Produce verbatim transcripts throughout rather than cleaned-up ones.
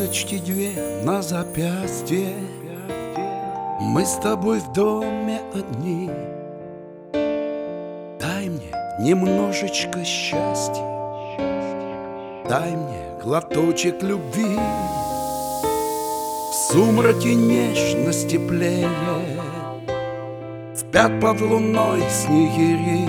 Цепочки две на запястье, мы с тобой в доме одни. Дай мне немножечко счастья, дай мне глоточек любви. В сумраке нежности плея, спят под луной снегири,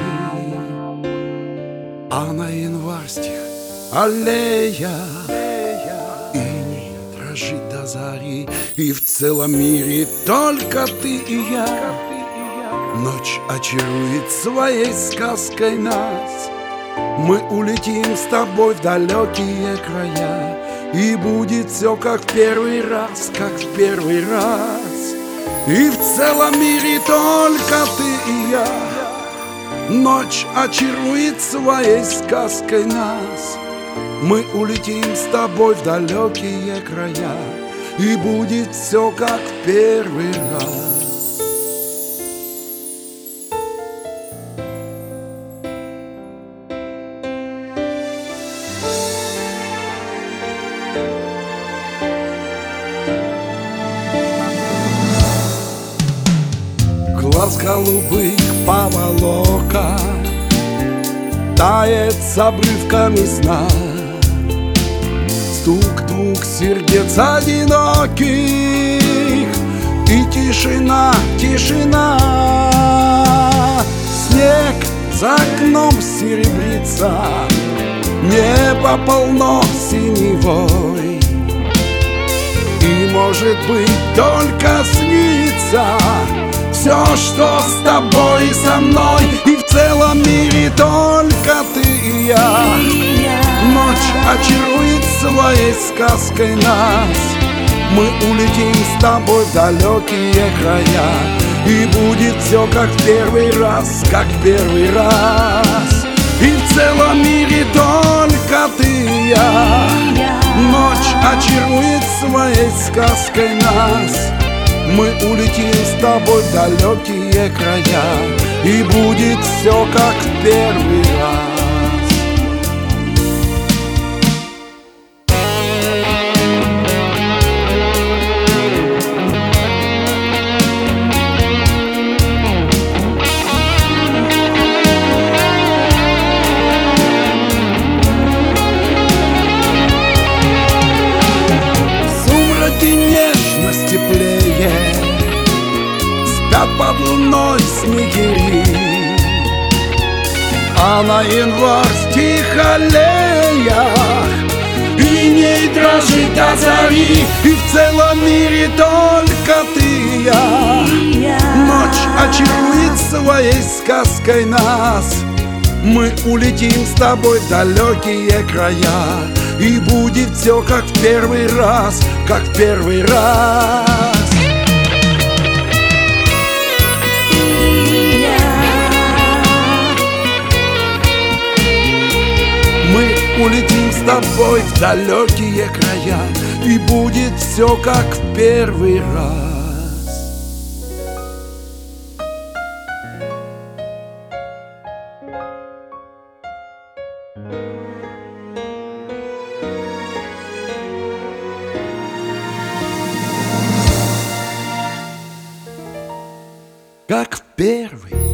а на январских аллеях иней дрожит до зари. И в целом мире только ты и я. Ночь очарует своей сказкой нас. Мы улетим с тобой в далекие края, и будет все как в первый раз, как в первый раз. И в целом мире только ты и я. Ночь очарует своей сказкой нас. Мы улетим с тобой в далекие края, и будет все как в первый раз. Глаз голубых поволока тает с обрывками сна. Стук двух сердец одиноких, и тишина, тишина. Снег за окном серебрится, небо полно синевой. И, может быть, только снится все, что с тобой и со мной. И в целом мире только ты и я. Ночь очарует своей сказкой нас. Мы улетим с тобой в далекие края, и будет все как в первый раз, как в первый раз. И в целом мире только ты и я. Ночь очарует своей сказкой нас. Мы улетим с тобой в далекие края, и будет все как в первый раз. Теплее спят под луной снегири, а на январских аллеях иней дрожит до зари. И в целом мире только ты и я. Ночь очарует своей сказкой нас. Мы улетим с тобой в далекие края, и будет все как в первый раз, как в первый раз. Мы улетим с тобой в далекие края, и будет все как в первый раз. Как в первый